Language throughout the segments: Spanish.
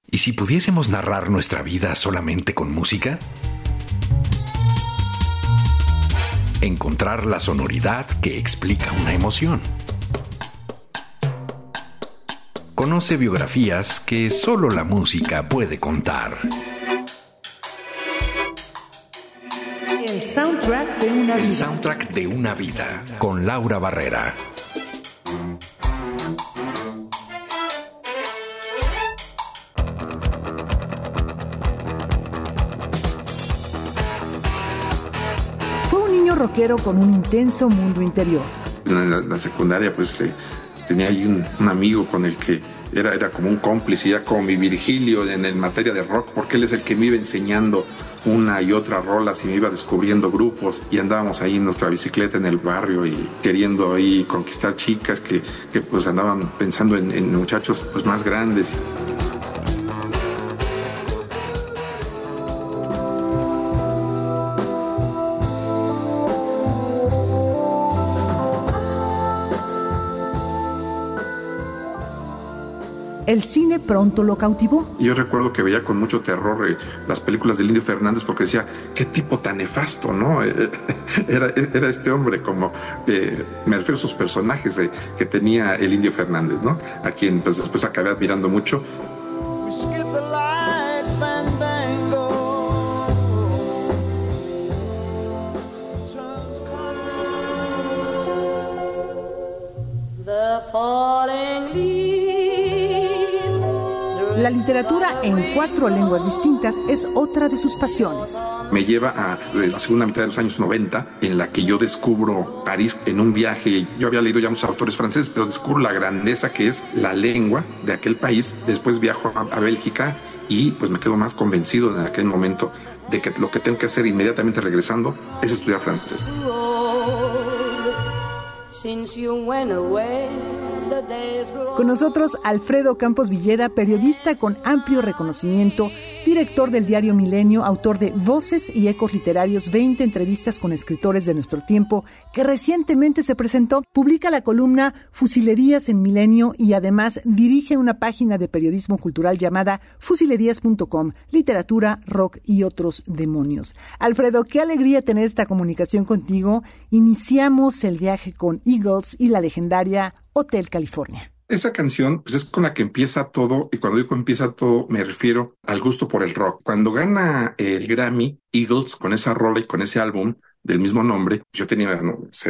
¿Y si pudiésemos narrar nuestra vida solamente con música? Encontrar la sonoridad que explica una emoción. Conoce biografías que solo la música puede contar. El soundtrack de una vida. El soundtrack de una vida, con Laura Barrera. Fue un niño rockero con un intenso mundo interior. En la secundaria, pues tenía ahí un amigo con el que era como un cómplice, ya como mi Virgilio en materia de rock, porque él es el que me iba enseñando una y otra rolas y me iba descubriendo grupos, y andábamos ahí en nuestra bicicleta en el barrio y queriendo ahí conquistar chicas que pues andaban pensando en muchachos pues más grandes. El cine pronto lo cautivó. Yo recuerdo que veía con mucho terror las películas del Indio Fernández, porque decía, qué tipo tan nefasto, ¿no? Era este hombre, como me refiero a sus personajes que tenía el Indio Fernández, ¿no? A quien pues después acabé admirando mucho. La literatura en 4 lenguas distintas es otra de sus pasiones. Me lleva a la segunda mitad de los años 90, en la que yo descubro París en un viaje. Yo había leído ya muchos autores franceses, pero descubro la grandeza que es la lengua de aquel país. Después viajo a Bélgica y pues me quedo más convencido en aquel momento de que lo que tengo que hacer inmediatamente regresando es estudiar francés. Con nosotros Alfredo Campos Villeda, periodista con amplio reconocimiento, director del diario Milenio, autor de Voces y Ecos Literarios, 20 entrevistas con escritores de nuestro tiempo, que recientemente se presentó, publica la columna Fusilerías en Milenio y además dirige una página de periodismo cultural llamada fusilerías.com, literatura, rock y otros demonios. Alfredo, qué alegría tener esta comunicación contigo. Iniciamos el viaje con Eagles y la legendaria Hotel California. Esa canción pues es con la que empieza todo, y cuando digo empieza todo me refiero al gusto por el rock. Cuando gana el Grammy, Eagles, con esa rola y con ese álbum del mismo nombre, yo tenía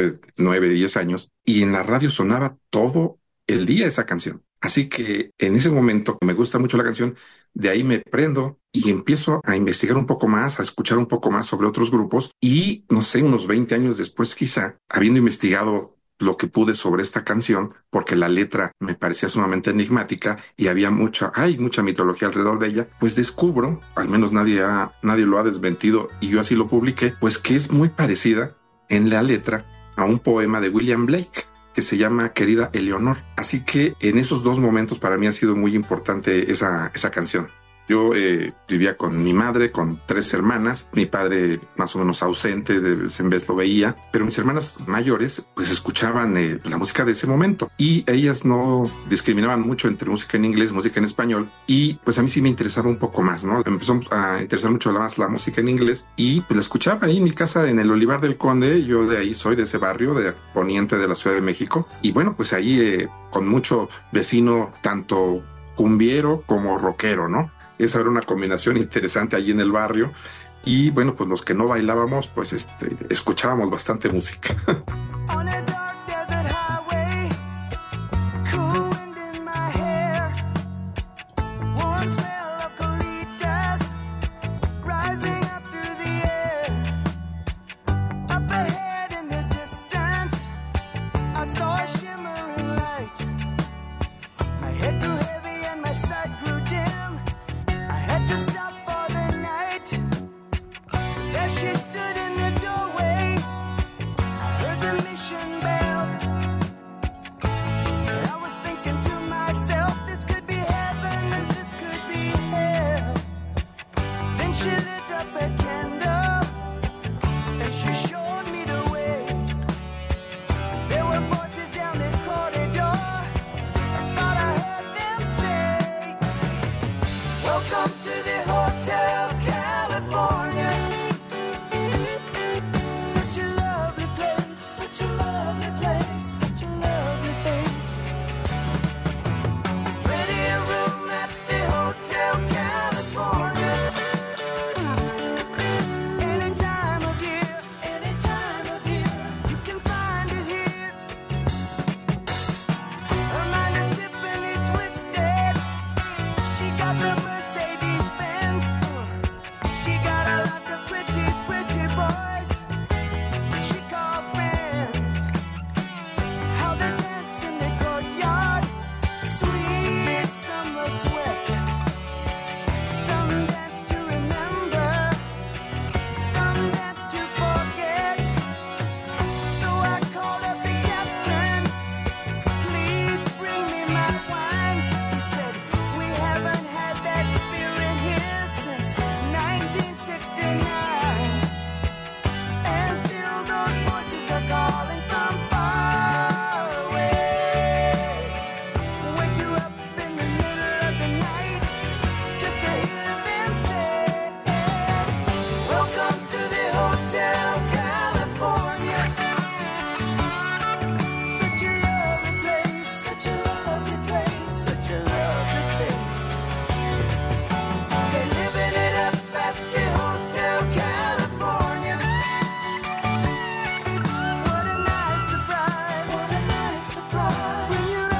9, 10 años, y en la radio sonaba todo el día esa canción. Así que en ese momento me gusta mucho la canción, de ahí me prendo y empiezo a investigar un poco más, a escuchar un poco más sobre otros grupos, y no sé, unos 20 años después quizá, habiendo investigado lo que pude sobre esta canción, porque la letra me parecía sumamente enigmática y había mucha mitología alrededor de ella, pues descubro, al menos nadie lo ha desmentido y yo así lo publiqué, pues que es muy parecida en la letra a un poema de William Blake que se llama Querida Eleonor. Así que en esos 2 momentos para mí ha sido muy importante esa canción. Yo vivía con mi madre, con 3 hermanas, mi padre más o menos ausente, de vez en vez lo veía, pero mis hermanas mayores pues escuchaban la música de ese momento, y ellas no discriminaban mucho entre música en inglés, música en español, y pues a mí sí me interesaba un poco más, ¿no? Me empezó a interesar mucho más la música en inglés, y pues la escuchaba ahí en mi casa en el Olivar del Conde. Yo de ahí soy, de ese barrio de poniente de la Ciudad de México, y bueno, pues ahí con mucho vecino, tanto cumbiero como rockero, ¿no? Esa era una combinación interesante allí en el barrio. Y bueno, pues los que no bailábamos, pues escuchábamos bastante música. Welcome to the Hotel California. Such a lovely place, such a lovely place, such a lovely face. Plenty of room at the Hotel California. Any time of year, you can find it here. Her mind is Tiffany twisted. She got the Mercedes Benz. She got a lot of pretty, pretty boys she calls friends. How they dance in the courtyard, sweet summer sweat. Some dance to remember, some dance to forget. So I called up the captain, please bring me my wine. He said, we haven't had that spirit here since 1969. And still those voices are calling from far away. Wake you up in the middle of the night just to hear them say, welcome to the Hotel California. Such a lovely place, such a lovely place, such a lovely face. They're living it up at the Hotel California. What a nice surprise, what a nice surprise. Bring your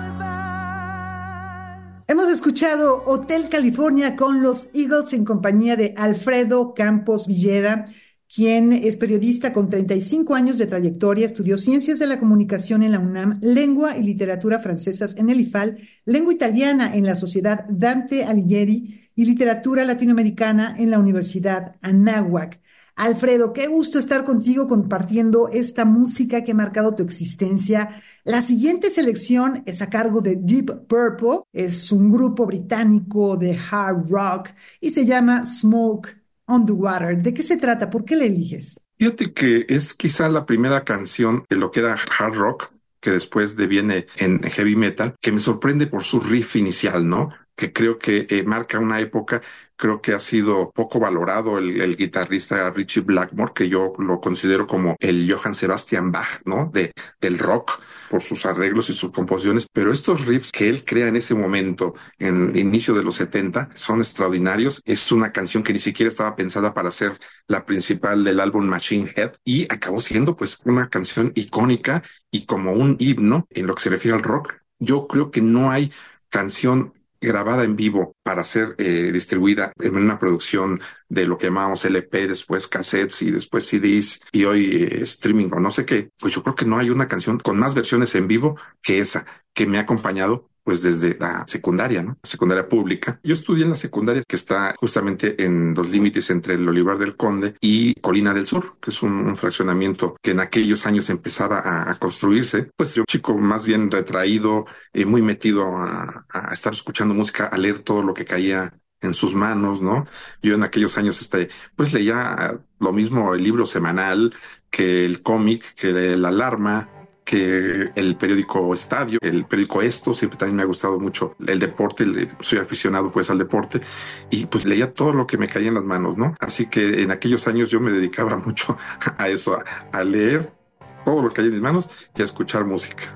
alibis. Hemos escuchado Hotel California con los Eagles en compañía de Alfredo Campos Villeda, quien es periodista con 35 años de trayectoria, estudió Ciencias de la Comunicación en la UNAM, Lengua y Literatura Francesas en el IFAL, Lengua Italiana en la Sociedad Dante Alighieri y Literatura Latinoamericana en la Universidad Anáhuac. Alfredo, qué gusto estar contigo compartiendo esta música que ha marcado tu existencia. La siguiente selección es a cargo de Deep Purple, es un grupo británico de hard rock y se llama Smoke on the Water. ¿De qué se trata? ¿Por qué la eliges? Fíjate que es quizá la primera canción de lo que era hard rock, que después deviene en heavy metal, que me sorprende por su riff inicial, ¿no? Que creo que marca una época. Creo que ha sido poco valorado el guitarrista Ritchie Blackmore, que yo lo considero como el Johann Sebastian Bach, ¿no? Del rock, por sus arreglos y sus composiciones. Pero estos riffs que él crea en ese momento, en el inicio de los 70, son extraordinarios. Es una canción que ni siquiera estaba pensada para ser la principal del álbum Machine Head y acabó siendo pues una canción icónica y como un himno en lo que se refiere al rock. Yo creo que no hay canción grabada en vivo para ser distribuida en una producción de lo que llamábamos LP, después cassettes y después CDs y hoy streaming o no sé qué. Pues yo creo que no hay una canción con más versiones en vivo que esa, que me ha acompañado pues desde la secundaria, ¿no? Secundaria pública. Yo estudié en la secundaria que está justamente en los límites entre el Olivar del Conde y Colina del Sur, que es un fraccionamiento que en aquellos años empezaba a construirse. Pues yo, chico más bien retraído, muy metido a estar escuchando música, a leer todo lo que caía en sus manos, ¿no? Yo en aquellos años pues leía lo mismo el libro semanal que el cómic, que la alarma, que el periódico Estadio, el periódico Esto. Siempre también me ha gustado mucho el deporte, soy aficionado pues al deporte y pues leía todo lo que me caía en las manos, ¿no? Así que en aquellos años yo me dedicaba mucho a eso, a leer todo lo que caía en mis manos y a escuchar música.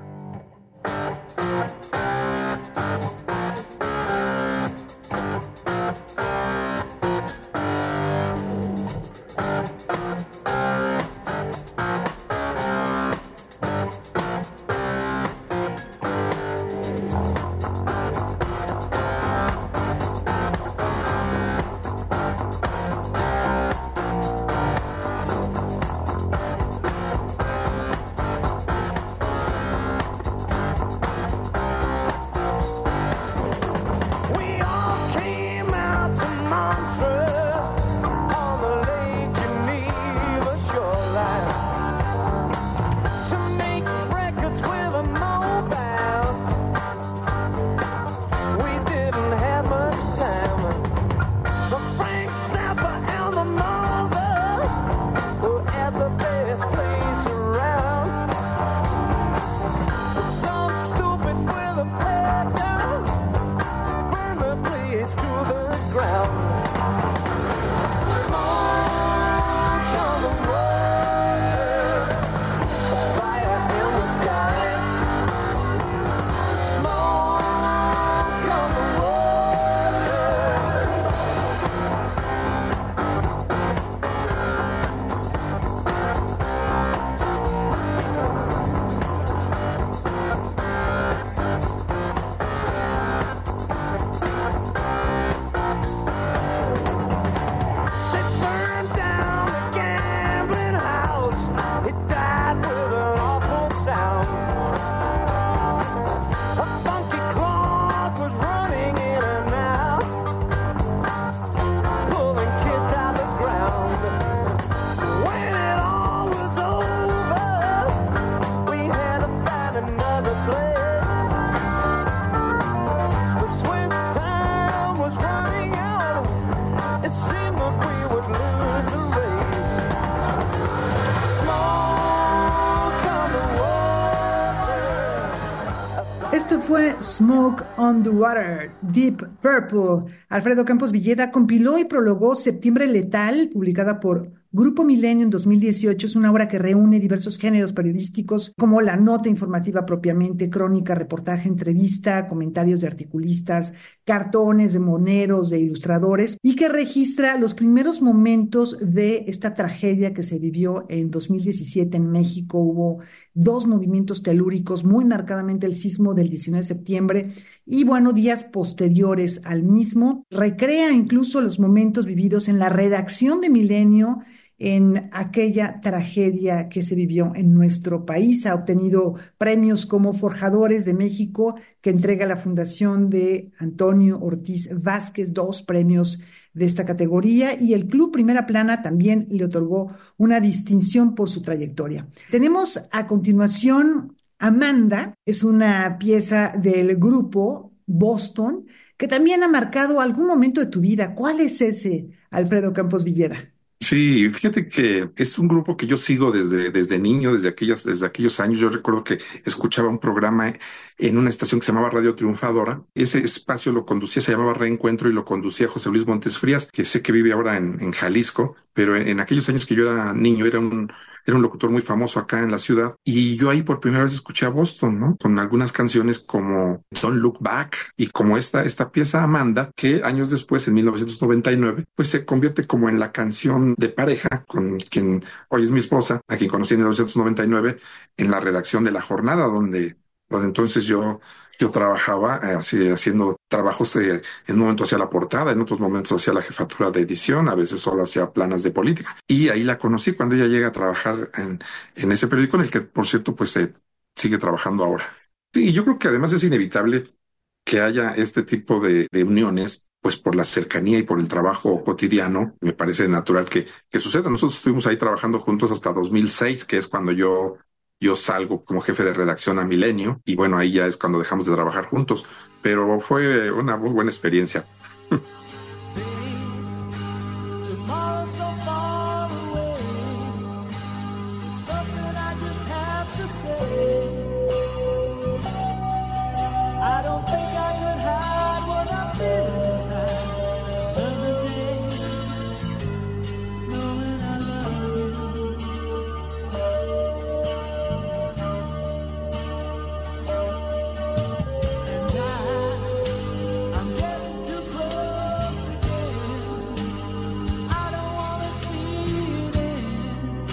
Smoke on the Water, Deep Purple. Alfredo Campos Villeda compiló y prologó Septiembre Letal, publicada por Grupo Milenio en 2018. Es una obra que reúne diversos géneros periodísticos como la nota informativa propiamente, crónica, reportaje, entrevista, comentarios de articulistas, cartones de moneros, de ilustradores, y que registra los primeros momentos de esta tragedia que se vivió en 2017 en México. Hubo dos movimientos telúricos, muy marcadamente el sismo del 19 de septiembre y, bueno, días posteriores al mismo. Recrea incluso los momentos vividos en la redacción de Milenio en aquella tragedia que se vivió en nuestro país. Ha obtenido premios como Forjadores de México, que entrega la Fundación de Antonio Ortiz Vázquez, dos premios de esta categoría, y el Club Primera Plana también le otorgó una distinción por su trayectoria. Tenemos a continuación Amanda, es una pieza del grupo Boston, que también ha marcado algún momento de tu vida. ¿Cuál es ese, Alfredo Campos Villeda? Sí, fíjate que es un grupo que yo sigo desde niño, desde aquellos años. Yo recuerdo que escuchaba un programa en una estación que se llamaba Radio Triunfadora. Ese espacio lo conducía, se llamaba Reencuentro, y lo conducía José Luis Montes Frías, que sé que vive ahora en Jalisco, pero en aquellos años que yo era niño, era un locutor muy famoso acá en la ciudad. Y yo ahí por primera vez escuché a Boston, ¿no? Con algunas canciones como Don't Look Back y como esta pieza Amanda, que años después, en 1999, pues se convierte como en la canción de pareja con quien hoy es mi esposa, a quien conocí en 1999 en la redacción de La Jornada, donde entonces yo trabajaba haciendo trabajos, en un momento hacía la portada, en otros momentos hacía la jefatura de edición, a veces solo hacía planas de política. Y ahí la conocí cuando ella llega a trabajar en ese periódico, en el que, por cierto, pues sigue trabajando ahora. Sí, y yo creo que además es inevitable que haya este tipo de uniones, pues por la cercanía y por el trabajo cotidiano. Me parece natural que suceda. Nosotros estuvimos ahí trabajando juntos hasta 2006, que es cuando yo salgo como jefe de redacción a Milenio, y bueno, ahí ya es cuando dejamos de trabajar juntos, pero fue una muy buena experiencia. Tomorrow's so far away. There's something I just have to say. I don't think I could hide what I'm feeling inside. Another day, knowing I love you. And I'm getting too close again. I don't wanna see it end.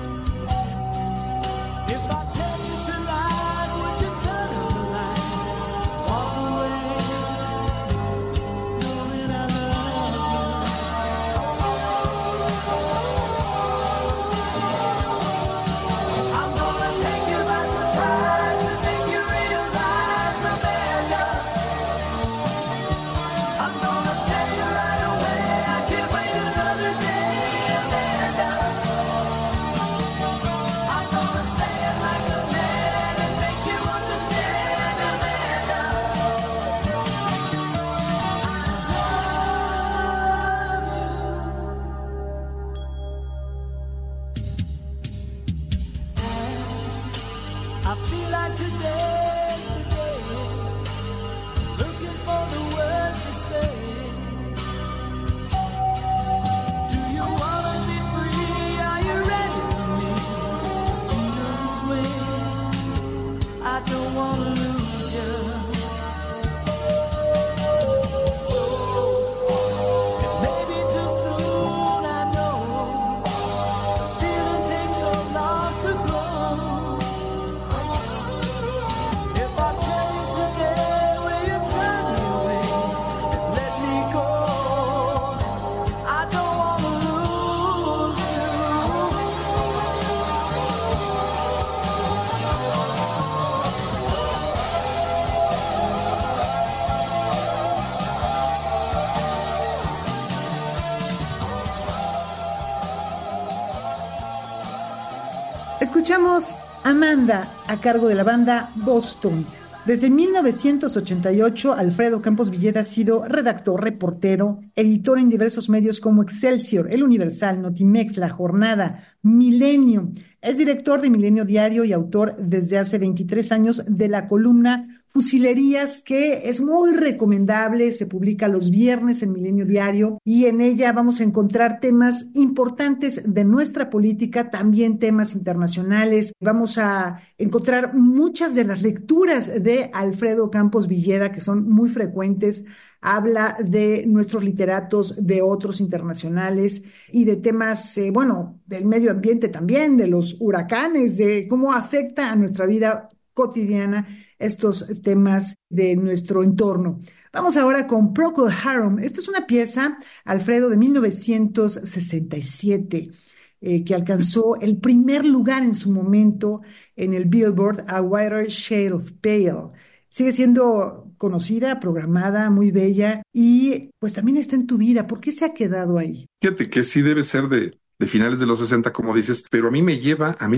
If I tell you tonight, would you turn on the lights, walk away, knowing I love you? I'm gonna take you by surprise and make you realize, Amanda. I'm gonna tell you right away, I can't wait another day, Amanda. I'm gonna say it like a man and make you understand, Amanda. I feel like today's the day, looking for the words to say. Do you wanna be free? Are you ready for me to feel this way? I don't wanna lose you. So, it may be too soon, I know. The feeling takes so long to grow. If I tell you today, will you turn me away and let me go? I don't wanna lose you. Escuchamos Amanda a cargo de la banda Boston. Desde 1988, Alfredo Campos Villeda ha sido redactor, reportero, editor en diversos medios como Excelsior, El Universal, Notimex, La Jornada, Milenio. Es director de Milenio Diario y autor desde hace 23 años de la columna Fusilerías, que es muy recomendable, se publica los viernes en Milenio Diario y en ella vamos a encontrar temas importantes de nuestra política, también temas internacionales. Vamos a encontrar muchas de las lecturas de Alfredo Campos Villeda, que son muy frecuentes. Habla de nuestros literatos, de otros internacionales y de temas, bueno, del medio ambiente también, de los huracanes, de cómo afecta a nuestra vida cotidiana estos temas de nuestro entorno. Vamos ahora con Procol Harum. Esta es una pieza, Alfredo, de 1967, que alcanzó el primer lugar en su momento en el Billboard, A Whiter Shade of Pale. Sigue siendo conocida, programada, muy bella y pues también está en tu vida. ¿Por qué se ha quedado ahí? Fíjate que sí debe ser de finales de los 60, como dices, pero a mí me lleva a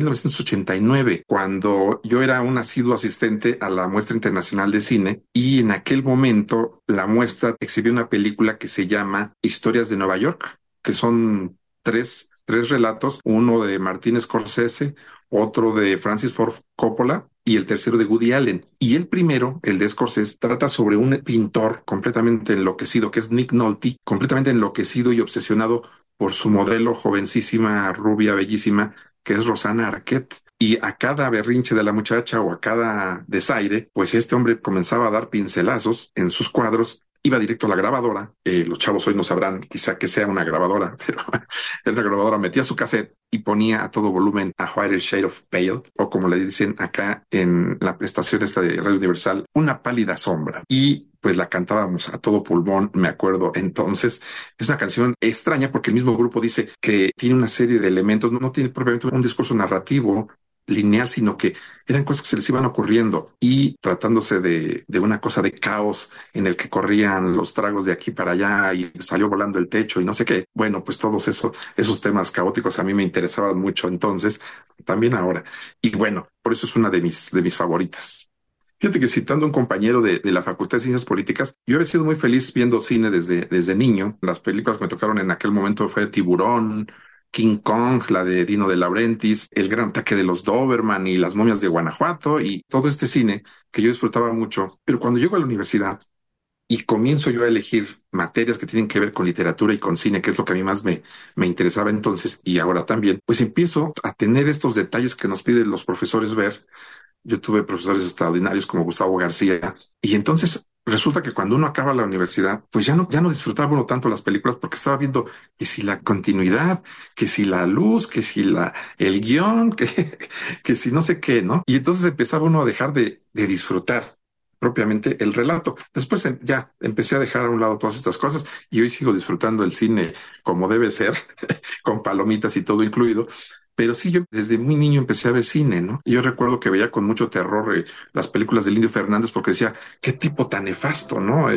1989, cuando yo era un asiduo asistente a la Muestra Internacional de Cine y en aquel momento la muestra exhibió una película que se llama Historias de Nueva York, que son tres relatos, uno de Martin Scorsese, otro de Francis Ford Coppola y el tercero de Woody Allen. Y el primero, el de Scorsese, trata sobre un pintor completamente enloquecido, que es Nick Nolte, completamente enloquecido y obsesionado por su modelo jovencísima, rubia, bellísima, que es Rosanna Arquette. Y a cada berrinche de la muchacha o a cada desaire, pues este hombre comenzaba a dar pincelazos en sus cuadros, iba directo a la grabadora. Los chavos hoy no sabrán quizá que sea una grabadora, pero era una grabadora, metía su cassette y ponía a todo volumen A Whiter Shade of Pale, o como le dicen acá en la estación esta de Radio Universal, Una pálida sombra. Y pues la cantábamos a todo pulmón, me acuerdo entonces. Es una canción extraña porque el mismo grupo dice que tiene una serie de elementos, no tiene propiamente un discurso narrativo lineal, sino que eran cosas que se les iban ocurriendo y tratándose de una cosa de caos en el que corrían los tragos de aquí para allá y salió volando el techo y no sé qué. Bueno, pues todos esos temas caóticos a mí me interesaban mucho entonces, también ahora. Y bueno, por eso es una de mis favoritas. Fíjate que citando a un compañero de la Facultad de Ciencias Políticas, yo he sido muy feliz viendo cine desde niño. Las películas que me tocaron en aquel momento fue Tiburón, King Kong, la de Dino de Laurentiis, El Gran Ataque de los Doberman y Las Momias de Guanajuato y todo este cine que yo disfrutaba mucho. Pero cuando llego a la universidad y comienzo yo a elegir materias que tienen que ver con literatura y con cine, que es lo que a mí más me interesaba entonces y ahora también, pues empiezo a tener estos detalles que nos piden los profesores ver. Yo tuve profesores extraordinarios como Gustavo García y entonces resulta que cuando uno acaba la universidad, pues ya no disfrutaba uno tanto las películas porque estaba viendo que si la continuidad, que si la luz, que si el guión, que si no sé qué, ¿no? Y entonces empezaba uno a dejar de disfrutar propiamente el relato. Después ya empecé a dejar a un lado todas estas cosas y hoy sigo disfrutando el cine como debe ser, con palomitas y todo incluido. Pero sí, yo desde muy niño empecé a ver cine, ¿no? Y yo recuerdo que veía con mucho terror las películas del Indio Fernández porque decía, qué tipo tan nefasto, ¿no?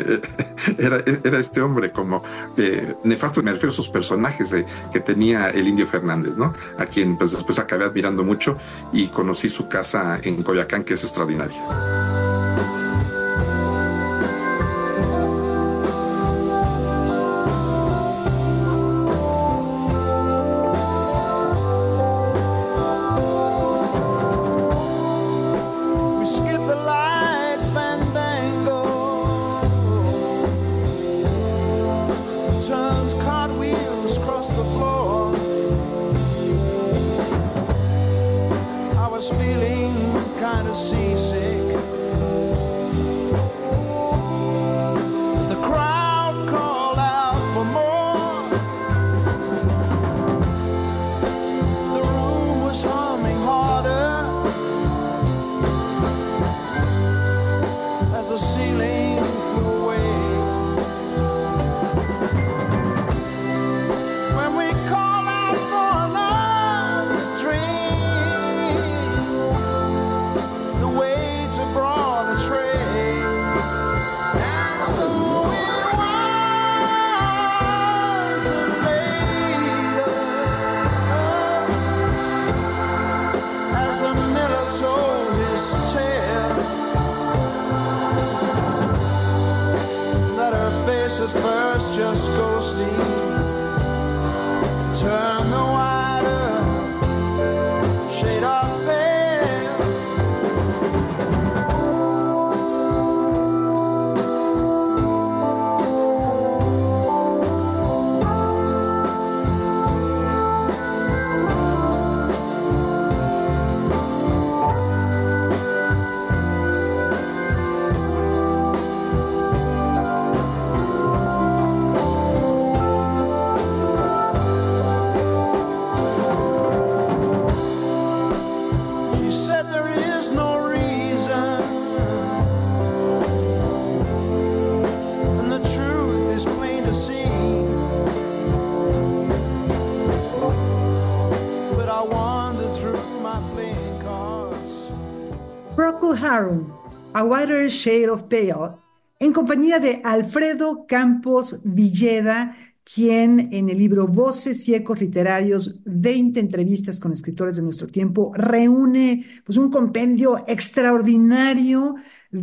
Era este hombre como nefasto, me refiero a sus personajes que tenía el Indio Fernández, ¿no? A quien pues después acabé admirando mucho y conocí su casa en Coyoacán, que es extraordinaria. We skip the light fandango, turns cartwheels across the floor. I was feeling kind of seasick. The crowd called out for more. The room was humming harder as the ceiling flew away. When we call out for another drink, the way Procol Harum, A Whiter Shade of Pale, en compañía de Alfredo Campos Villeda, quien en el libro Voces y Ecos Literarios, 20 entrevistas con escritores de nuestro tiempo, reúne pues, un compendio extraordinario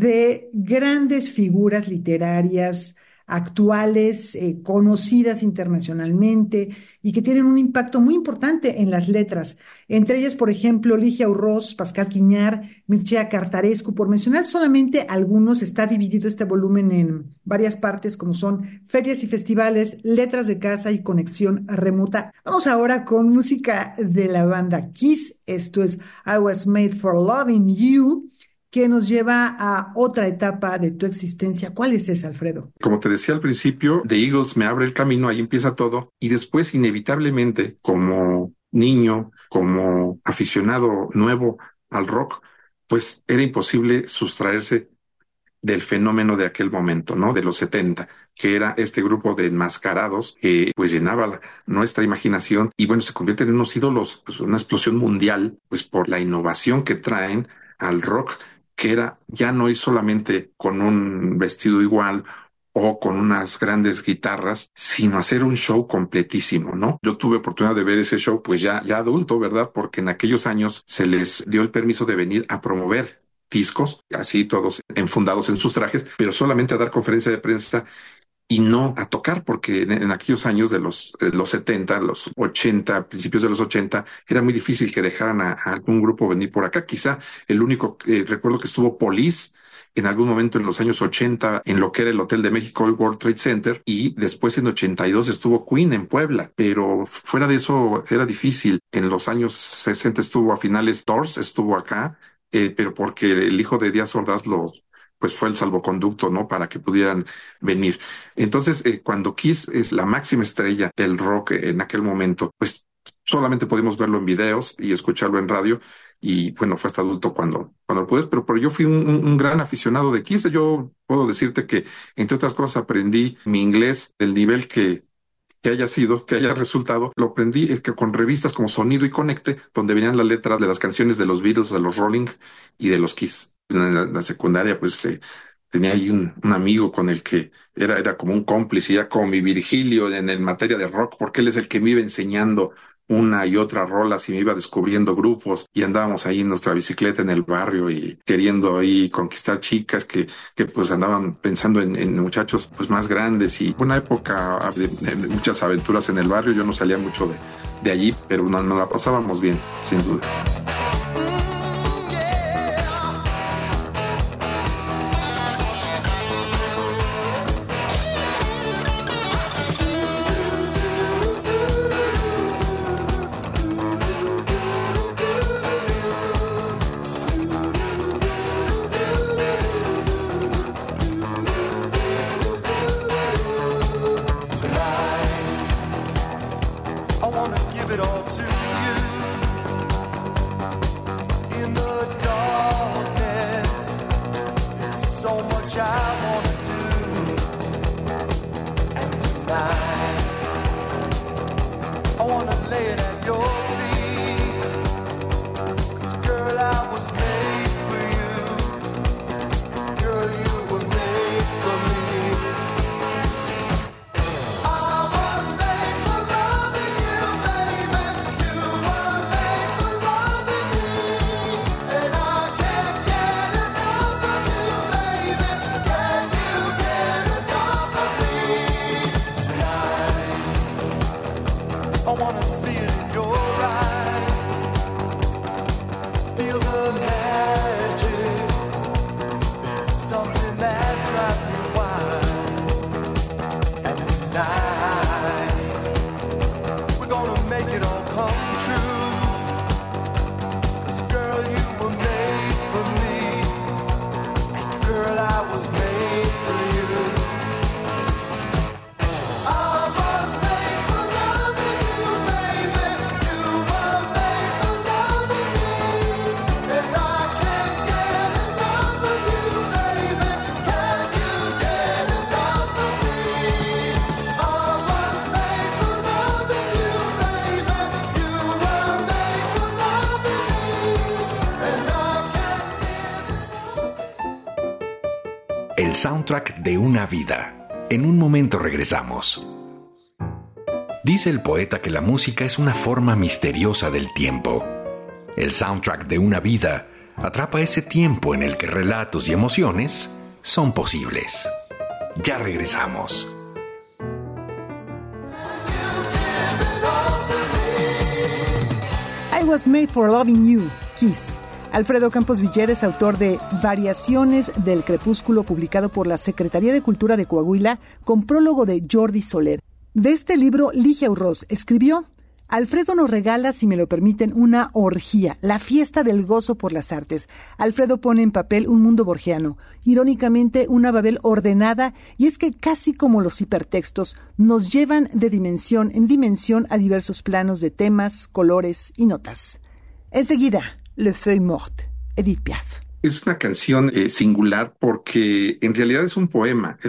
de grandes figuras literarias actuales, conocidas internacionalmente y que tienen un impacto muy importante en las letras. Entre ellas, por ejemplo, Ligia Urroz, Pascal Quiñar, Mircea Cartarescu, por mencionar solamente algunos. Está dividido este volumen en varias partes, como son ferias y festivales, letras de casa y conexión remota. Vamos ahora con música de la banda Kiss. Esto es I Was Made for Loving You, que nos lleva a otra etapa de tu existencia. ¿Cuál es esa, Alfredo? Como te decía al principio, The Eagles me abre el camino, ahí empieza todo, y después inevitablemente, como niño, como aficionado nuevo al rock, pues era imposible sustraerse del fenómeno de aquel momento, ¿no? De los 70, que era este grupo de enmascarados que pues llenaba nuestra imaginación y bueno, se convierten en unos ídolos, pues una explosión mundial, pues por la innovación que traen al rock, que era ya no ir solamente con un vestido igual o con unas grandes guitarras, sino hacer un show completísimo, ¿no? Yo tuve oportunidad de ver ese show, pues ya adulto, ¿verdad? Porque en aquellos años se les dio el permiso de venir a promover discos, así todos enfundados en sus trajes, pero solamente a dar conferencia de prensa y no a tocar, porque en aquellos años de los 70, los 80, principios de los 80, era muy difícil que dejaran a algún grupo venir por acá. Quizá el único, recuerdo que estuvo Police en algún momento en los años 80 en lo que era el Hotel de México, el World Trade Center, y después en 82 estuvo Queen en Puebla, pero fuera de eso era difícil. En los años 60 estuvo a finales Doors, estuvo acá, pero porque el hijo de Díaz Ordaz pues fue el salvoconducto, ¿no? Para que pudieran venir. Entonces, cuando Kiss es la máxima estrella del rock en aquel momento, pues solamente podemos verlo en videos y escucharlo en radio. Y bueno, fue hasta adulto cuando lo pude, pero yo fui un gran aficionado de Kiss. Yo puedo decirte que, entre otras cosas, aprendí mi inglés del nivel que haya sido, que haya resultado, lo aprendí que con revistas como Sonido y Conecte, donde venían las letras de las canciones de los Beatles, de los Rolling y de los Kiss. En la secundaria, pues tenía ahí un amigo con el que era como un cómplice, ya como mi Virgilio en materia de rock, porque él es el que me iba enseñando una y otra rolas y me iba descubriendo grupos y andábamos ahí en nuestra bicicleta en el barrio y queriendo ahí conquistar chicas que pues andaban pensando en muchachos pues más grandes y una época de muchas aventuras en el barrio. Yo no salía mucho de allí, pero nos la pasábamos bien, sin duda. I wanna give it all to you. soundtrack de una vida. En un momento regresamos. Dice el poeta que la música es una forma misteriosa del tiempo. El soundtrack de una vida atrapa ese tiempo en el que relatos y emociones son posibles. Ya regresamos. I Was Made for Loving You, Kiss. Alfredo Campos Villeda es autor de Variaciones del Crepúsculo, publicado por la Secretaría de Cultura de Coahuila, con prólogo de Jordi Soler. De este libro, Ligia Urroz escribió: Alfredo nos regala, si me lo permiten, una orgía, la fiesta del gozo por las artes. Alfredo pone en papel un mundo borgiano, irónicamente una Babel ordenada, y es que casi como los hipertextos, nos llevan de dimensión en dimensión a diversos planos de temas, colores y notas. Enseguida, Le Feuille Morte, Edith Piaf. Es una canción singular porque en realidad es un poema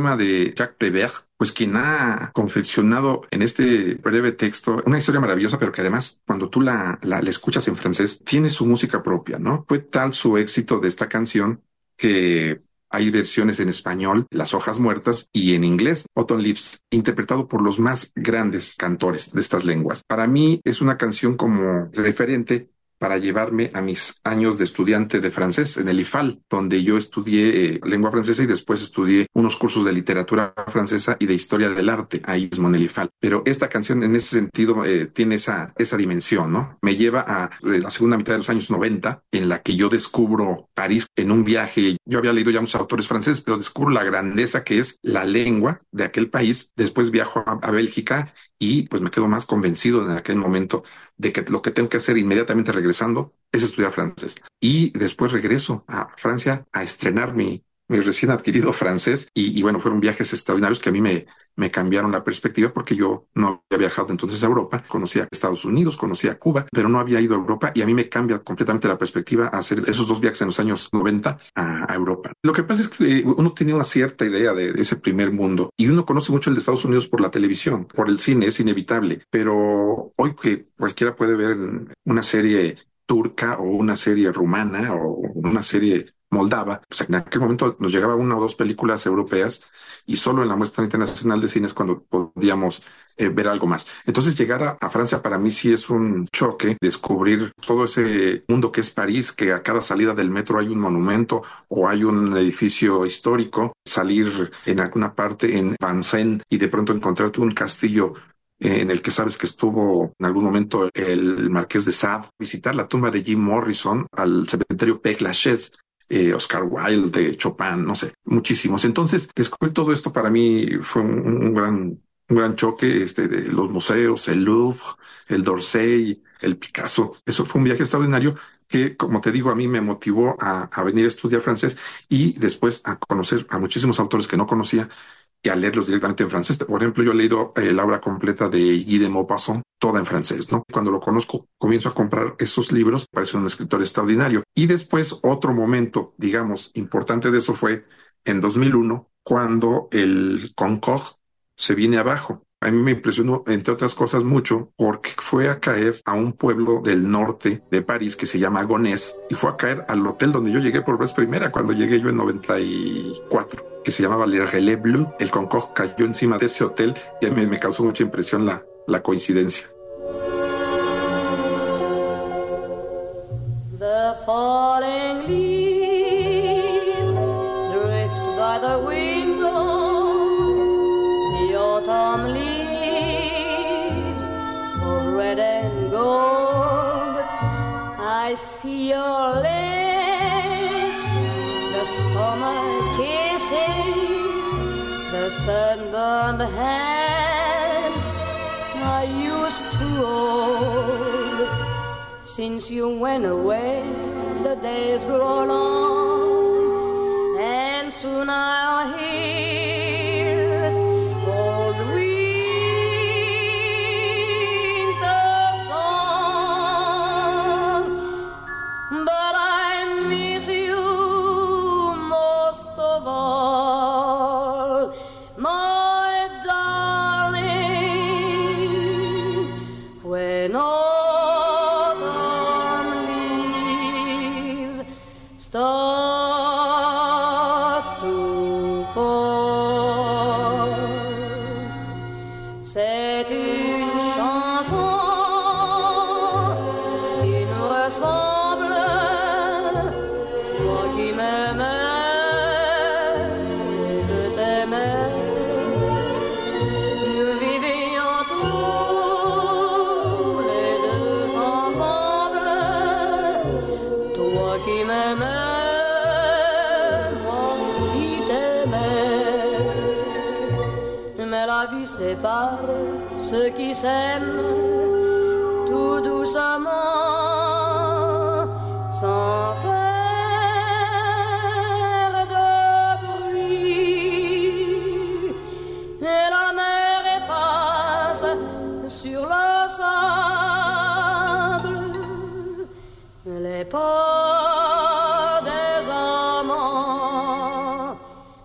de Jacques Prévert, pues quien ha confeccionado en este breve texto una historia maravillosa, pero que además cuando tú la escuchas en francés tiene su música propia, ¿no? Fue tal su éxito de esta canción que hay versiones en español, Las hojas muertas, y en inglés, Autumn Leaves, interpretado por los más grandes cantores de estas lenguas. Para mí es una canción como referente para llevarme a mis años de estudiante de francés en el IFAL, donde yo estudié lengua francesa y después estudié unos cursos de literatura francesa y de historia del arte, ahí mismo en el IFAL. Pero esta canción en ese sentido tiene esa dimensión, ¿no? Me lleva a la segunda mitad de los años 90, en la que yo descubro París en un viaje. Yo había leído ya muchos autores franceses, pero descubro la grandeza que es la lengua de aquel país. Después viajo a Bélgica y pues me quedo más convencido en aquel momento de que lo que tengo que hacer inmediatamente regresando es estudiar francés. Y después regreso a Francia a estrenar mi recién adquirido francés. Y bueno, fueron viajes extraordinarios que a mí me cambiaron la perspectiva, porque yo no había viajado entonces a Europa. Conocía Estados Unidos, conocía Cuba, pero no había ido a Europa, y a mí me cambia completamente la perspectiva hacer esos dos viajes en los años 90 a Europa. Lo que pasa es que uno tiene una cierta idea de ese primer mundo, y uno conoce mucho el de Estados Unidos por la televisión, por el cine, es inevitable. Pero hoy que cualquiera puede ver una serie turca o una serie rumana o una serie moldava, pues en aquel momento nos llegaba una o dos películas europeas, y solo en la muestra internacional de cine es cuando podíamos ver algo más. Entonces llegar a Francia para mí sí es un choque, descubrir todo ese mundo que es París, que a cada salida del metro hay un monumento o hay un edificio histórico, salir en alguna parte en Vincennes y de pronto encontrarte un castillo en el que sabes que estuvo en algún momento el Marqués de Sade, visitar la tumba de Jim Morrison, al cementerio Père Lachaise, Oscar Wilde, de Chopin, no sé, muchísimos. Entonces, descubrir todo esto para mí fue un gran choque, de los museos, el Louvre, el d'Orsay, el Picasso. Eso fue un viaje extraordinario que, como te digo, a mí me motivó a venir a estudiar francés y después a conocer a muchísimos autores que no conocía y a leerlos directamente en francés. Por ejemplo, yo he leído la obra completa de Guy de Maupassant, toda en francés, ¿no? Cuando lo conozco, comienzo a comprar esos libros. Parece un escritor extraordinario. Y después, otro momento, digamos, importante de eso fue en 2001, cuando el Concorde se viene abajo. A mí me impresionó, entre otras cosas, mucho, porque fue a caer a un pueblo del norte de París que se llama Gonesse, y fue a caer al hotel donde yo llegué por vez primera, cuando llegué yo en 94, que se llamaba Le Relais Bleu. El Concorde cayó encima de ese hotel y a mí me causó mucha impresión la coincidencia. The falling leaves drift by the window, the autumn leaves of red and gold. I see your lips, the summer kisses, the sunburned hands I used to hold. Since you went away, the days grow long, and soon I'll hear old winter song. But I miss you most of all, my darling, when start to C'est une chanson qui nous ressemble, toi qui m'aimais et je t'aimais. Nous vivions tous les deux ensemble, toi qui m'aimais, moi qui t'aimais. Mais la vie sépare ceux qui s'aiment tout doucement, sans faire de bruit. Et la mer efface sur le sable les pas des amants.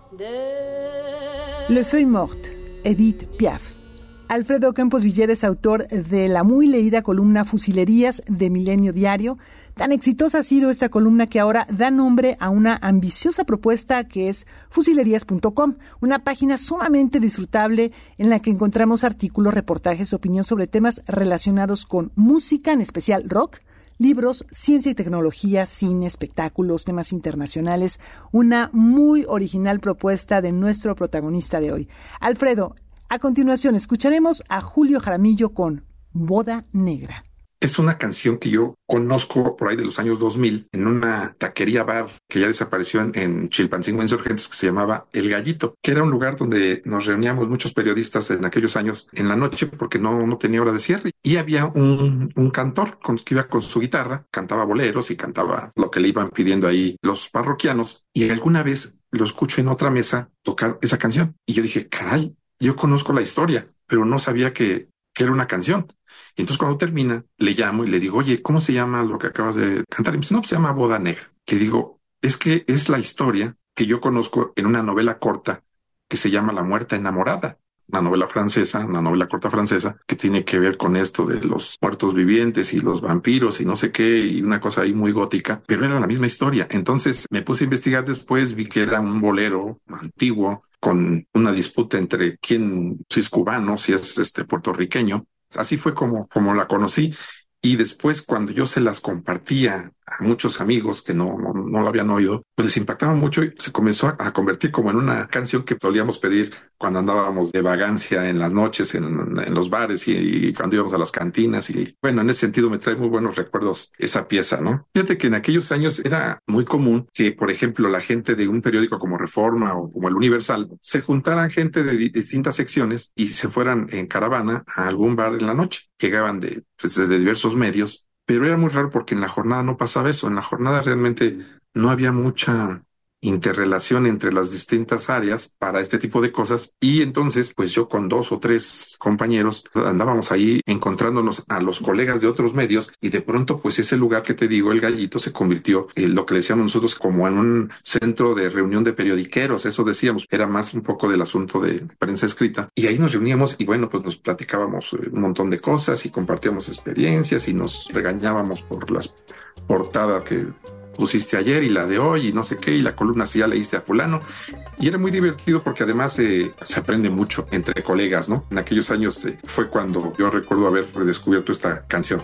Le Feuille Morte, Edith Piaf. Alfredo Campos Villeda es autor de la muy leída columna Fusilerías de Milenio Diario. Tan exitosa ha sido esta columna que ahora da nombre a una ambiciosa propuesta que es fusilerías.com, una página sumamente disfrutable en la que encontramos artículos, reportajes, opinión sobre temas relacionados con música, en especial rock, libros, ciencia y tecnología, cine, espectáculos, temas internacionales. Una muy original propuesta de nuestro protagonista de hoy. Alfredo, a continuación escucharemos a Julio Jaramillo con Boda Negra. Es una canción que yo conozco por ahí de los años 2000 en una taquería bar que ya desapareció en Chilpancingo Insurgentes, que se llamaba El Gallito, que era un lugar donde nos reuníamos muchos periodistas en aquellos años en la noche porque no tenía hora de cierre. Y había un cantor que iba con su guitarra, cantaba boleros y cantaba lo que le iban pidiendo ahí los parroquianos. Y alguna vez lo escucho en otra mesa tocar esa canción. Y yo dije, caray, yo conozco la historia, pero no sabía que era una canción. Y entonces cuando termina, le llamo y le digo, oye, ¿cómo se llama lo que acabas de cantar? Y me dice, no, pues se llama Boda Negra. Le digo, es que es la historia que yo conozco en una novela corta que se llama La Muerta Enamorada. Una novela francesa, una novela corta francesa, que tiene que ver con esto de los muertos vivientes y los vampiros y no sé qué, y una cosa ahí muy gótica, pero era la misma historia. Entonces me puse a investigar después, vi que era un bolero antiguo, con una disputa entre si es cubano, si es puertorriqueño. Así fue como la conocí. Y después, cuando yo se las compartía a muchos amigos que no lo habían oído, pues les impactaba mucho y se comenzó a convertir como en una canción que solíamos pedir cuando andábamos de vagancia en las noches, en los bares y cuando íbamos a las cantinas. Y bueno, en ese sentido me trae muy buenos recuerdos esa pieza, ¿no? Fíjate que en aquellos años era muy común que, por ejemplo, la gente de un periódico como Reforma o como El Universal se juntaran gente de distintas secciones y se fueran en caravana a algún bar en la noche. Llegaban de diversos medios, pero era muy raro porque en la jornada no pasaba eso. En la jornada realmente no había mucha interrelación entre las distintas áreas para este tipo de cosas, y entonces pues yo con 2 o 3 compañeros andábamos ahí encontrándonos a los colegas de otros medios, y de pronto pues ese lugar que te digo, El Gallito, se convirtió en lo que le decíamos nosotros como en un centro de reunión de periodiqueros. Eso decíamos, era más un poco del asunto de prensa escrita, y ahí nos reuníamos y bueno, pues nos platicábamos un montón de cosas y compartíamos experiencias y nos regañábamos por las portadas que pusiste ayer y la de hoy y no sé qué, y la columna si ya leíste a fulano. Y era muy divertido porque además se aprende mucho entre colegas, ¿no? En aquellos años fue cuando yo recuerdo haber redescubierto esta canción.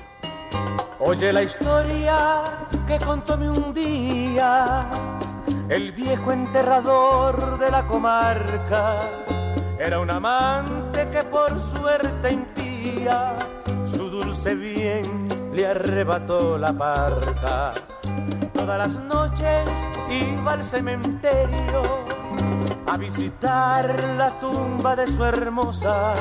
Oye la historia que contóme un día el viejo enterrador de la comarca. Era un amante que por suerte impía su dulce bien le arrebató la parca. Todas las noches iba al cementerio a visitar la tumba de su hermosa.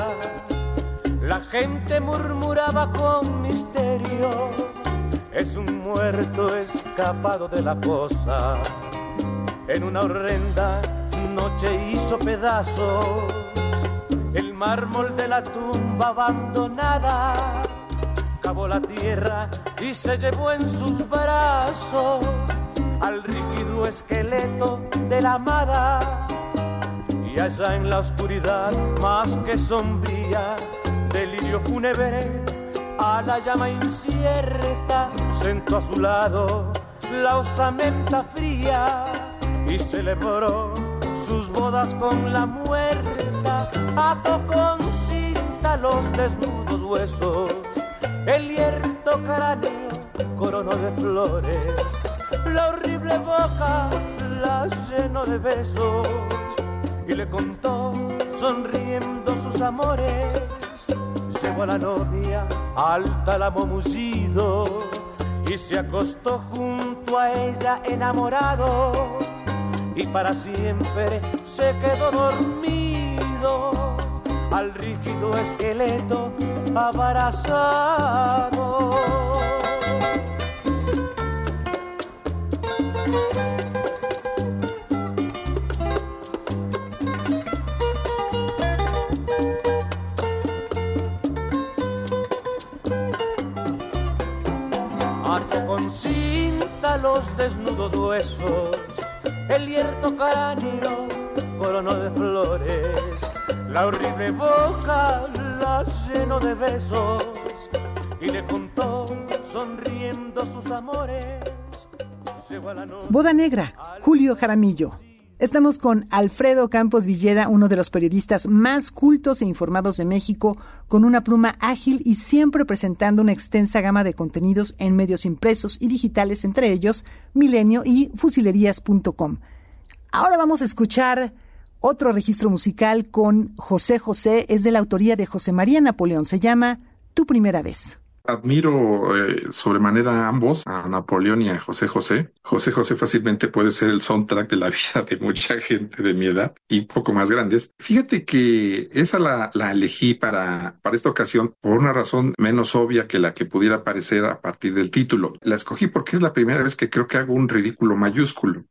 La gente murmuraba con misterio, es un muerto escapado de la fosa. En una horrenda noche hizo pedazos el mármol de la tumba abandonada. Cavó la tierra y se llevó en sus brazos al rígido esqueleto de la amada. Y allá en la oscuridad más que sombría, delirio fúnebre, a la llama incierta sentó a su lado la osamenta fría y celebró sus bodas con la muerta. Ató con cinta cinta los desnudos huesos, el hierto cráneo coronó de flores, la horrible boca la llenó de besos y le contó sonriendo sus amores. Llevó a la novia al tálamo mullido y se acostó junto a ella enamorado y para siempre se quedó dormido al rígido esqueleto abrazado. Ató con cinta los desnudos huesos, el hierto cráneo coronó de flores, la horrible boca la llenó de besos y le contó sonriendo sus amores. Boda Negra, Julio Jaramillo. Estamos con Alfredo Campos Villeda, uno de los periodistas más cultos e informados de México, con una pluma ágil y siempre presentando una extensa gama de contenidos en medios impresos y digitales, entre ellos Milenio y Fusilerías.com. Ahora vamos a escuchar otro registro musical con José José, es de la autoría de José María Napoleón, se llama Tu Primera Vez. Admiro sobremanera a ambos, a Napoleón y a José José. José José fácilmente puede ser el soundtrack de la vida de mucha gente de mi edad y poco más grandes. Fíjate que esa la elegí para esta ocasión por una razón menos obvia que la que pudiera parecer a partir del título. La escogí porque es la primera vez que creo que hago un ridículo mayúsculo.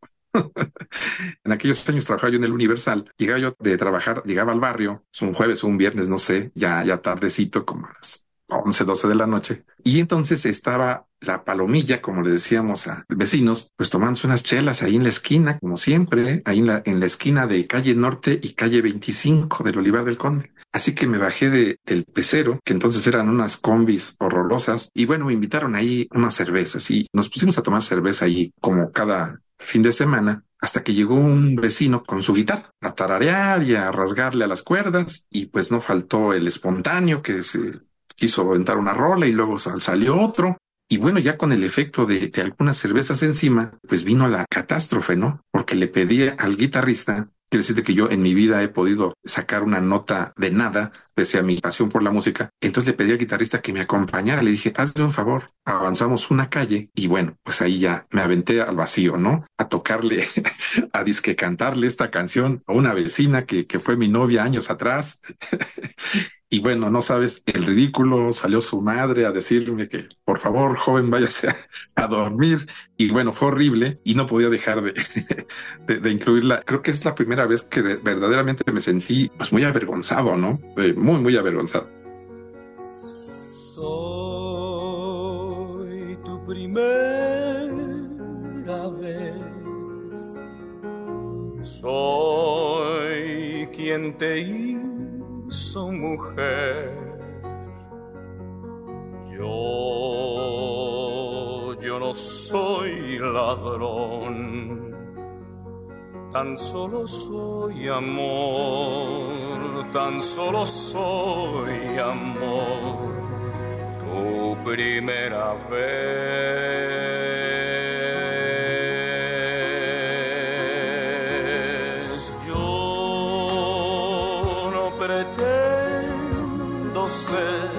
En aquellos años trabajaba yo en el Universal. Llegaba yo de trabajar, llegaba al barrio, un jueves o un viernes, no sé, ya tardecito, como a las 11, 12 de la noche. Y entonces estaba la palomilla, como le decíamos a vecinos, pues tomándose unas chelas ahí en la esquina, como siempre, ahí en la esquina de calle Norte y calle 25 del Olivar del Conde. Así que me bajé del pecero, que entonces eran unas combis horrorosas, y bueno, me invitaron ahí unas cervezas y nos pusimos a tomar cerveza ahí como cada fin de semana, hasta que llegó un vecino con su guitarra a tararear y a rasgarle a las cuerdas, y pues no faltó el espontáneo que se quiso aventar una rola y luego salió otro. Y bueno, ya con el efecto de algunas cervezas encima, pues vino la catástrofe, ¿no? Porque le pedí al guitarrista, quiero decirte que yo en mi vida he podido sacar una nota de nada, pese a mi pasión por la música. Entonces le pedí al guitarrista que me acompañara. Le dije, hazle un favor. Avanzamos una calle y bueno, pues ahí ya me aventé al vacío, ¿no? A tocarle, a disque cantarle esta canción a una vecina que fue mi novia años atrás. Y bueno, no sabes el ridículo, salió su madre a decirme que por favor, joven, váyase a dormir. Y bueno, fue horrible y no podía dejar de incluirla. Creo que es la primera vez que verdaderamente me sentí pues muy avergonzado, ¿no? Muy avergonzado. Soy tu primera vez. Soy quien te hizo mujer. Yo no soy ladrón, tan solo soy amor, tan solo soy amor, tu primera vez. Yo no pretendo ser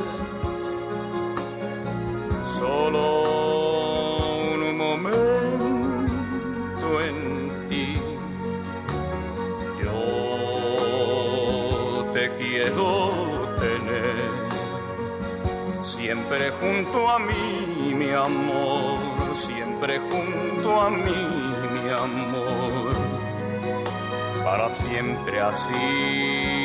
solo un momento en ti. Yo te quiero tener siempre junto a mí, mi amor, siempre junto a mí, mi amor, para siempre así.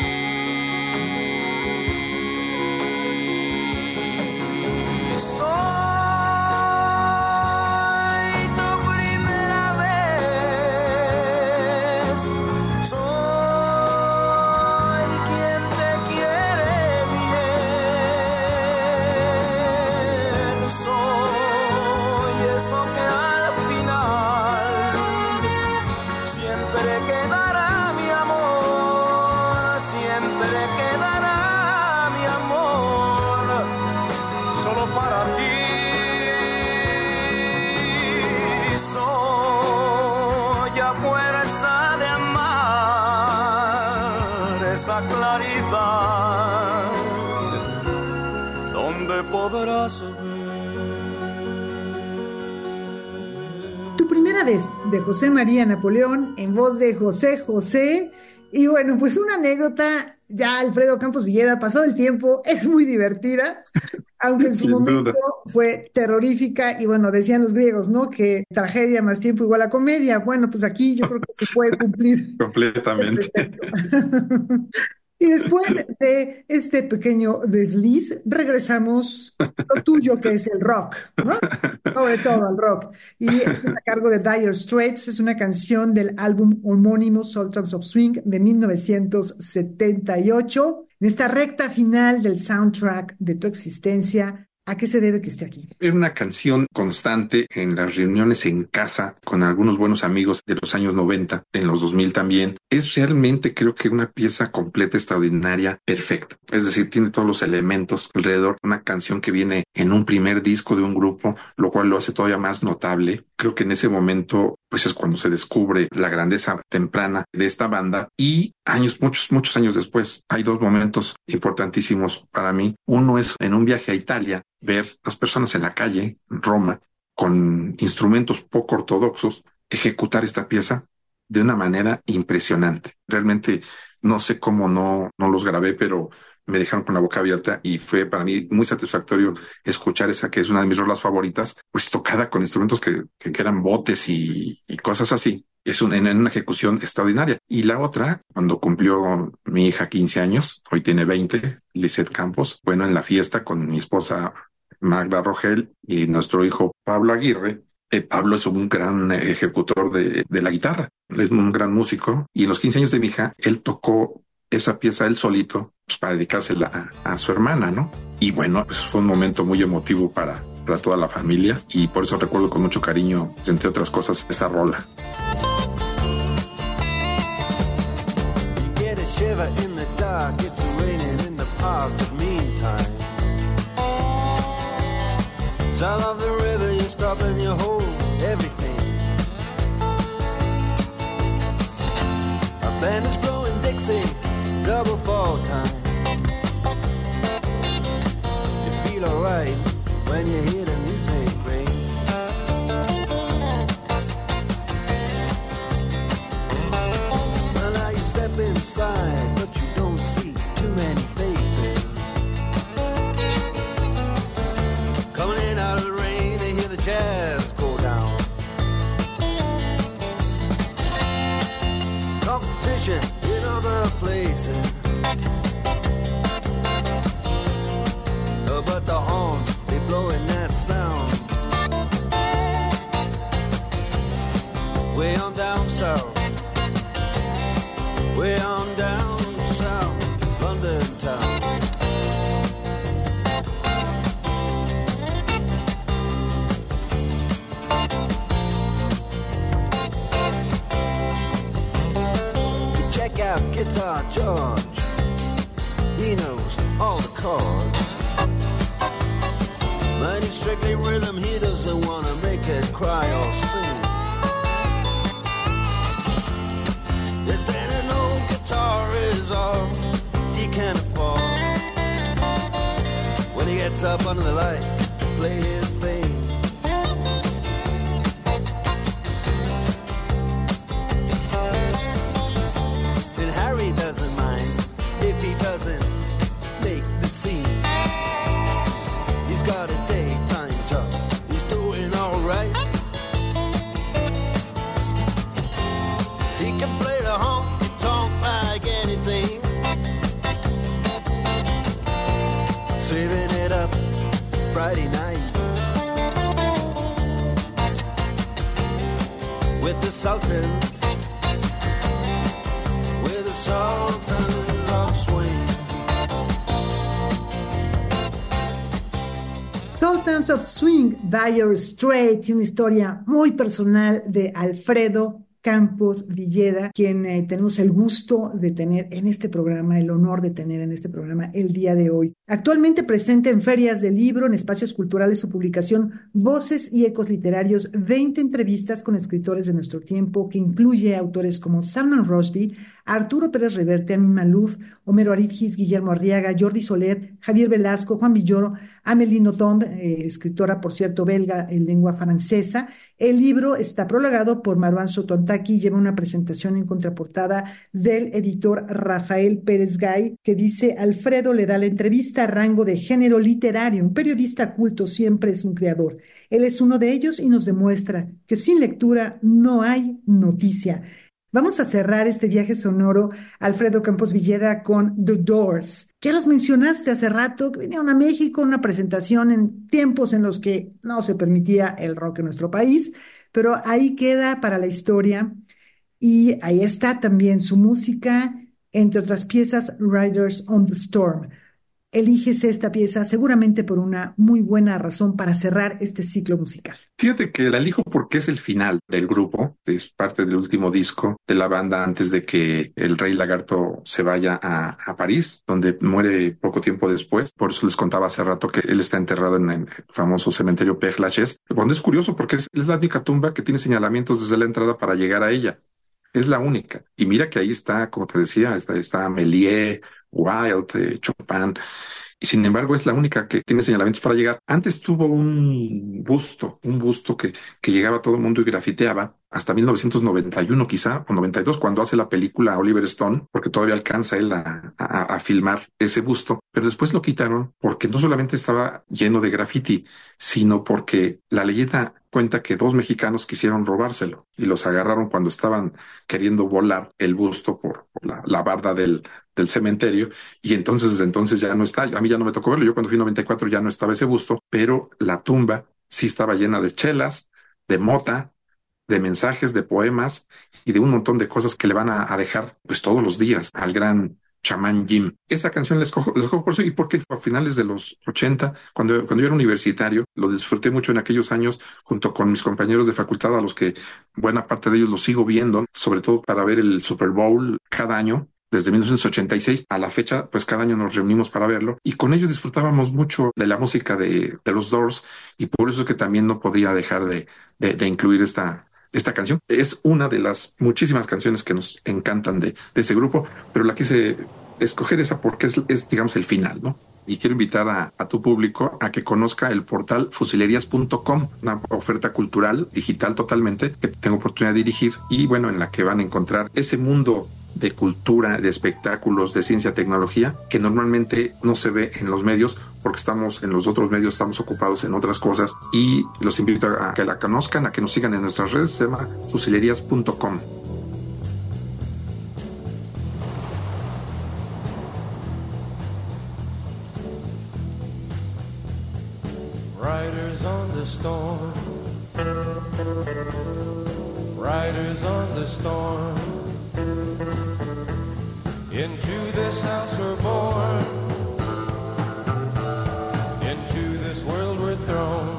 podrás ver. Tu primera vez, de José María Napoleón, en voz de José José. Y bueno, pues una anécdota, ya Alfredo Campos Villeda, pasado el tiempo, es muy divertida, aunque en su Sin momento duda, fue terrorífica. Y bueno, decían los griegos, ¿no? Que tragedia más tiempo igual a comedia. Bueno, pues aquí yo creo que se puede cumplir este completamente. precepto. Y después de este pequeño desliz, regresamos a lo tuyo, que es el rock, ¿no? Sobre todo el rock. Y esto es a cargo de Dire Straits, es una canción del álbum homónimo Sultans of Swing de 1978. En esta recta final del soundtrack de tu existencia, ¿a qué se debe que esté aquí? Era una canción constante en las reuniones en casa con algunos buenos amigos de los años 90, en los 2000 también. Es realmente, creo que una pieza completa, extraordinaria, perfecta. Es decir, tiene todos los elementos alrededor. Una canción que viene en un primer disco de un grupo, lo cual lo hace todavía más notable. Creo que en ese momento, pues es cuando se descubre la grandeza temprana de esta banda. Y años, muchos años después, hay dos momentos importantísimos para mí. Uno es en un viaje a Italia, ver las personas en la calle, en Roma, con instrumentos poco ortodoxos, ejecutar esta pieza de una manera impresionante. Realmente no sé cómo no los grabé, pero me dejaron con la boca abierta y fue para mí muy satisfactorio escuchar esa que es una de mis rolas favoritas, pues tocada con instrumentos que eran botes y cosas así. Es en una ejecución extraordinaria. Y la otra, cuando cumplió mi hija 15 años, hoy tiene 20, Lisette Campos, bueno, en la fiesta con mi esposa Magda Rogel y nuestro hijo Pablo Aguirre. Pablo es un gran ejecutor de la guitarra, es un gran músico y en los 15 años de mi hija, él tocó esa pieza él solito pues, para dedicársela a su hermana, ¿no? Y bueno, pues fue un momento muy emotivo para toda la familia y por eso recuerdo con mucho cariño, entre otras cosas, esta rola. You get a shiver in the dark, it's raining in the park, but meantime sound of the river, you stop and you hold everything. A band is blowing Dixie, double fall time. You feel alright when you hear the music ring. Well, now you step inside, but you don't see too many faces. Coming in out of the rain, they hear the jazz go down. Competition in other places. But the horns, they blowing that sound. Way on down south. Way on down south, London town. Check out Guitar George. He knows all the chords. But he's strictly rhythm, he doesn't wanna make it cry or sing. If then an old guitar is all he can afford, when he gets up under the lights to play his thing. And Harry doesn't mind if he doesn't make the scene. He's got a daytime job, he's doing alright. He can play the honky tonk like anything, saving it up Friday night with the Sultans, with the Sultans of Swing. Sultans of Swing, Dire Straits, una historia muy personal de Alfredo Campos Villeda, quien tenemos el gusto de tener en este programa, el honor de tener en este programa el día de hoy. Actualmente presente en ferias de libro, en espacios culturales, su publicación Voces y Ecos Literarios, 20 entrevistas con escritores de nuestro tiempo, que incluye autores como Salman Rushdie, Arturo Pérez Reverte, Amin Malouf, Homero Aridgis, Guillermo Arriaga, Jordi Soler, Javier Velasco, Juan Villoro, Amélie Nothomb, escritora, por cierto, belga en lengua francesa. El libro está prologado por Marwan Sotontaki y lleva una presentación en contraportada del editor Rafael Pérez Gay, que dice: Alfredo le da la entrevista a rango de género literario. Un periodista culto siempre es un creador. Él es uno de ellos y nos demuestra que sin lectura no hay noticia. Vamos a cerrar este viaje sonoro, Alfredo Campos Villeda, con The Doors. Ya los mencionaste hace rato, que vinieron a México, una presentación en tiempos en los que no se permitía el rock en nuestro país, pero ahí queda para la historia y ahí está también su música, entre otras piezas, Riders on the Storm. Elígese esta pieza seguramente por una muy buena razón para cerrar este ciclo musical. Fíjate que la elijo porque es el final del grupo, es parte del último disco de la banda antes de que el Rey Lagarto se vaya a París, donde muere poco tiempo después. Por eso les contaba hace rato que él está enterrado en el famoso cementerio Père Lachaise, cuando es curioso porque es la única tumba que tiene señalamientos desde la entrada para llegar a ella. Es la única. Y mira que ahí está, como te decía, está Méliès, Wilde, Chopin. Y sin embargo es la única que tiene señalamientos para llegar. Antes tuvo un busto que llegaba a todo el mundo y grafiteaba hasta 1991 quizá, o 92, cuando hace la película Oliver Stone, porque todavía alcanza él a filmar ese busto, pero después lo quitaron porque no solamente estaba lleno de graffiti, sino porque la leyenda cuenta que dos mexicanos quisieron robárselo y los agarraron cuando estaban queriendo volar el busto por la barda del cementerio, y entonces desde entonces ya no está. A mí ya no me tocó verlo, yo cuando fui en 94 ya no estaba ese busto, pero la tumba sí estaba llena de chelas, de mota, de mensajes, de poemas y de un montón de cosas que le van a dejar pues todos los días al gran chamán Jim. Esa canción la escojo por eso y porque a finales de los 80, cuando yo era universitario, lo disfruté mucho en aquellos años junto con mis compañeros de facultad, a los que buena parte de ellos los sigo viendo, sobre todo para ver el Super Bowl cada año. Desde 1986 a la fecha, pues cada año nos reunimos para verlo y con ellos disfrutábamos mucho de la música de los Doors, y por eso es que también no podía dejar de incluir esta canción. Es una de las muchísimas canciones que nos encantan de ese grupo, pero la quise escoger esa porque es digamos, el final, ¿no? Y quiero invitar a tu público a que conozca el portal fusilerías.com, una oferta cultural, digital totalmente, que tengo oportunidad de dirigir y bueno, en la que van a encontrar ese mundo de cultura, de espectáculos, de ciencia, tecnología, que normalmente no se ve en los medios porque estamos en los otros medios, estamos ocupados en otras cosas, y los invito a que la conozcan, a que nos sigan en nuestras redes. Se llama fusilerías.com. Riders on the storm, riders on the storm. Into this house we're born, into this world we're thrown,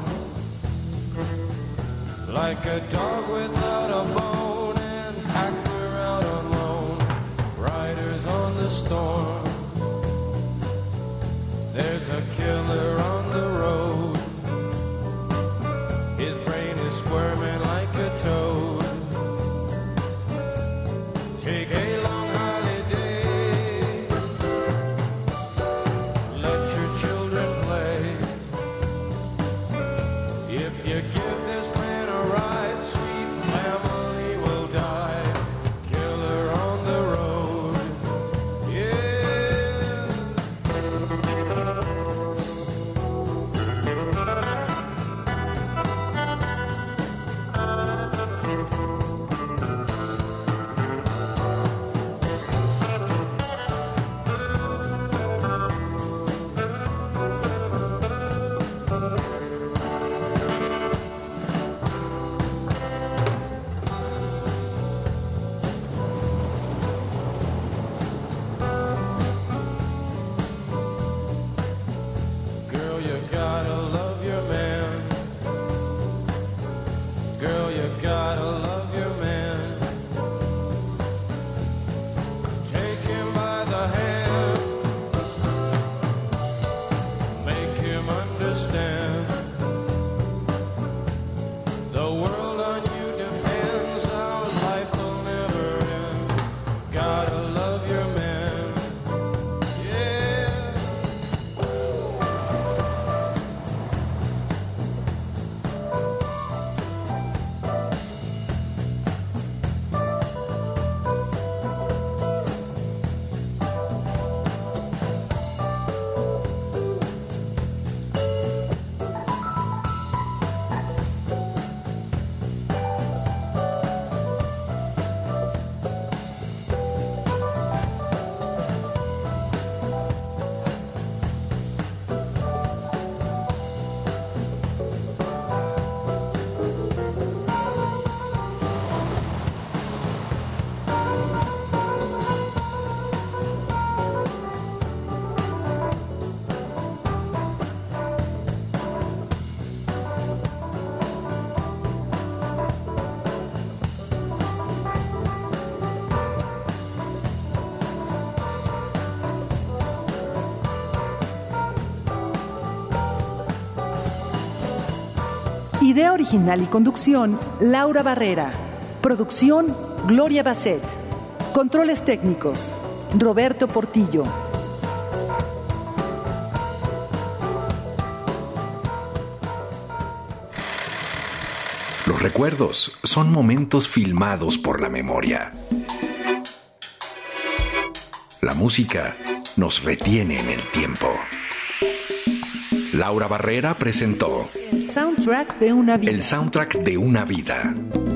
like a dog without a bone, and pack we're out alone. Riders on the storm, there's a killer on the road, his brain is squirming like a toad. Take a long holiday, let your children play. If you give this man a ride, sweet family will die. Killer on the road, yeah. Girl, you gotta love your man. Girl, you gotta love your man. Take him by the hand, make him understand. The world on you depends, our life will never end. Gotta Idea original y conducción, Laura Barrera. Producción, Gloria Basset. Controles técnicos, Roberto Portillo. Los recuerdos son momentos filmados por la memoria. La música nos retiene en el tiempo. Laura Barrera presentó El soundtrack de una vida. El soundtrack de una vida.